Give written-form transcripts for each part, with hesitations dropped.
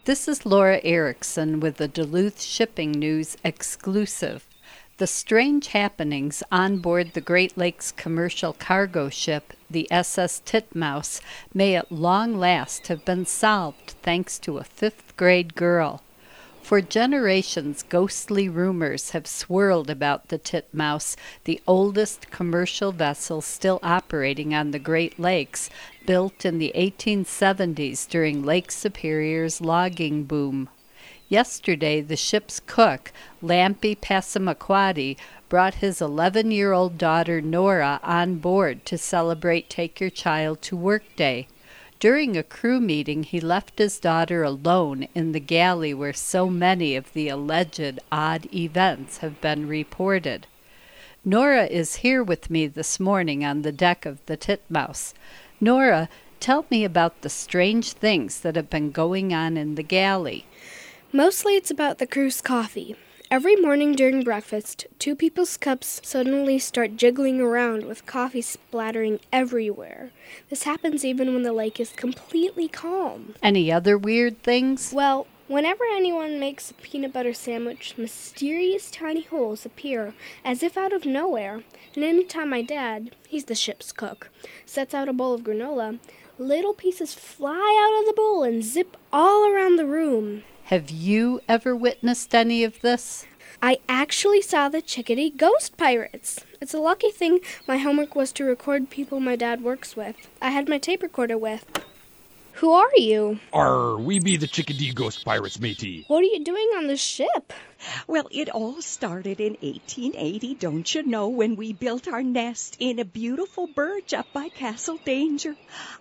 This is Laura Erickson with the Duluth Shipping News exclusive. The strange happenings on board the Great Lakes commercial cargo ship, the SS Titmouse, may at long last have been solved thanks to a fifth-grade girl. For generations, ghostly rumors have swirled about the Titmouse, the oldest commercial vessel still operating on the Great Lakes, built in the 1870s during Lake Superior's logging boom. Yesterday, the ship's cook, Lampi Passamaquoddy, brought his 11-year-old daughter Nora on board to celebrate Take Your Child to Work Day. During a crew meeting, he left his daughter alone in the galley where so many of the alleged odd events have been reported. Nora is here with me this morning on the deck of the Titmouse. Nora, tell me about the strange things that have been going on in the galley. Mostly it's about the crew's coffee. Every morning during breakfast, two people's cups suddenly start jiggling around with coffee splattering everywhere. This happens even when the lake is completely calm. Any other weird things? Well, whenever anyone makes a peanut butter sandwich, mysterious tiny holes appear as if out of nowhere. And anytime my dad, he's the ship's cook, sets out a bowl of granola, little pieces fly out of the bowl and zip all around the room. Have you ever witnessed any of this? I actually saw the Chickadee Ghost Pirates. It's a lucky thing my homework was to record people my dad works with. I had my tape recorder with. Who are you? We be the Chickadee Ghost Pirates, matey. What are you doing on the ship? Well, it all started in 1880, don't you know, when we built our nest in a beautiful birch up by Castle Danger.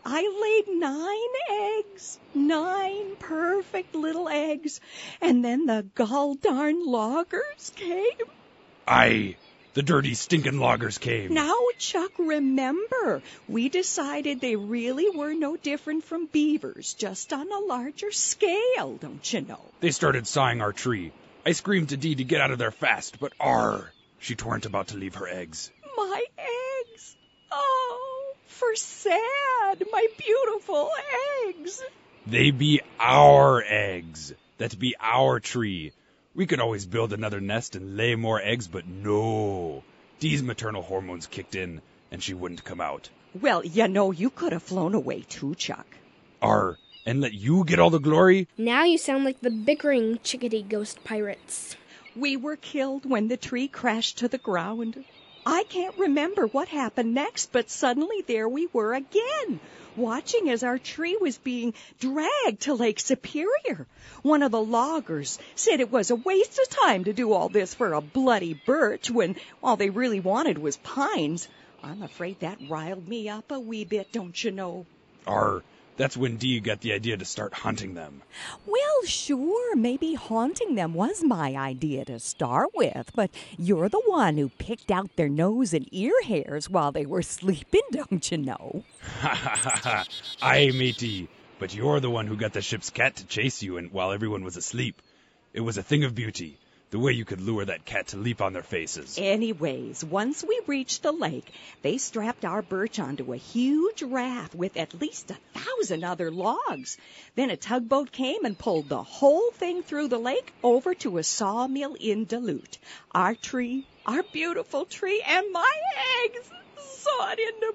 I laid 9 eggs, 9 perfect little eggs, and then the gall-darn loggers came. Aye, the dirty, stinking loggers came. Now, Chuck, remember, we decided they really were no different from beavers, just on a larger scale, don't you know? They started sawing our tree. I screamed to Dee to get out of there fast, but she tweren't about to leave her eggs. My eggs! Oh, for sad, my beautiful eggs! They be our eggs. That be our tree. We could always build another nest and lay more eggs, but no. Dee's maternal hormones kicked in, and she wouldn't come out. Well, you know, you could have flown away too, Chuck. And let you get all the glory? Now you sound like the bickering Chickadee Ghost Pirates. We were killed when the tree crashed to the ground. I can't remember what happened next, but suddenly there we were again, watching as our tree was being dragged to Lake Superior. One of the loggers said it was a waste of time to do all this for a bloody birch when all they really wanted was pines. I'm afraid that riled me up a wee bit, don't you know? That's when Dee got the idea to start hunting them. Well, sure, maybe haunting them was my idea to start with, but you're the one who picked out their nose and ear hairs while they were sleeping, don't you know? Ha ha ha ha. Aye, matey. But you're the one who got the ship's cat to chase you while everyone was asleep. It was a thing of beauty, the way you could lure that cat to leap on their faces. Anyways, once we reached the lake, they strapped our birch onto a huge raft with at least 1,000 other logs. Then a tugboat came and pulled the whole thing through the lake over to a sawmill in Duluth. Our tree, our beautiful tree, and my eggs sawed into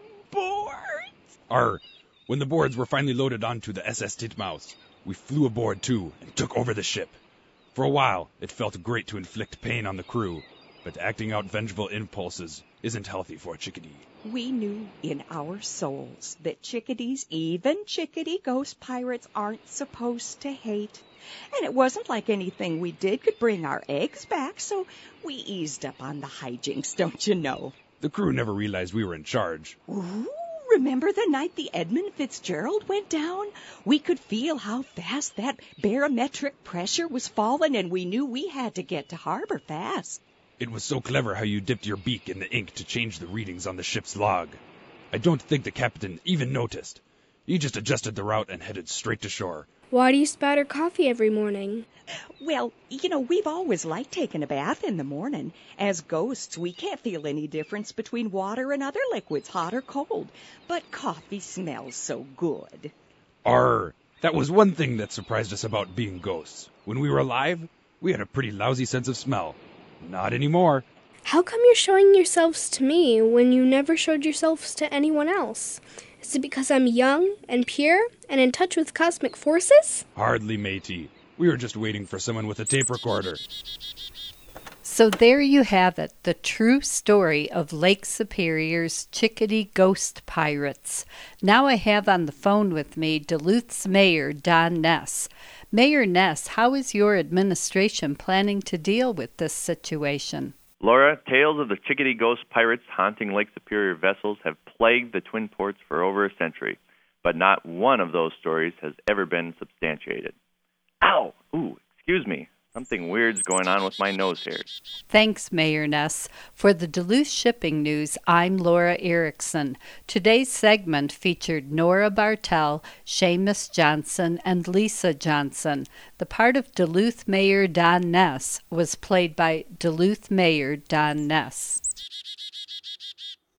boards. When the boards were finally loaded onto the SS Titmouse, we flew aboard too and took over the ship. For a while, it felt great to inflict pain on the crew, but acting out vengeful impulses isn't healthy for a chickadee. We knew in our souls that chickadees, even Chickadee Ghost Pirates, aren't supposed to hate. And it wasn't like anything we did could bring our eggs back, so we eased up on the hijinks, don't you know? The crew never realized we were in charge. Ooh. Remember the night the Edmund Fitzgerald went down? We could feel how fast that barometric pressure was falling, and we knew we had to get to harbor fast. It was so clever how you dipped your beak in the ink to change the readings on the ship's log. I don't think the captain even noticed. He just adjusted the route and headed straight to shore. Why do you spatter coffee every morning? Well, you know, we've always liked taking a bath in the morning. As ghosts, we can't feel any difference between water and other liquids, hot or cold. But coffee smells so good. That was one thing that surprised us about being ghosts. When we were alive, we had a pretty lousy sense of smell. Not anymore. How come you're showing yourselves to me when you never showed yourselves to anyone else? Is it because I'm young and pure and in touch with cosmic forces? Hardly, matey. We were just waiting for someone with a tape recorder. So there you have it, the true story of Lake Superior's Chickadee Ghost Pirates. Now I have on the phone with me Duluth's Mayor, Don Ness. Mayor Ness, how is your administration planning to deal with this situation? Laura, tales of the Chickadee Ghost Pirates haunting Lake Superior vessels have plagued the Twin Ports for over a century, but not one of those stories has ever been substantiated. Ow! Ooh, excuse me. Something weird's going on with my nose hairs. Thanks, Mayor Ness. For the Duluth Shipping News, I'm Laura Erickson. Today's segment featured Nora Bartel, Seamus Johnson, and Lisa Johnson. The part of Duluth Mayor Don Ness was played by Duluth Mayor Don Ness.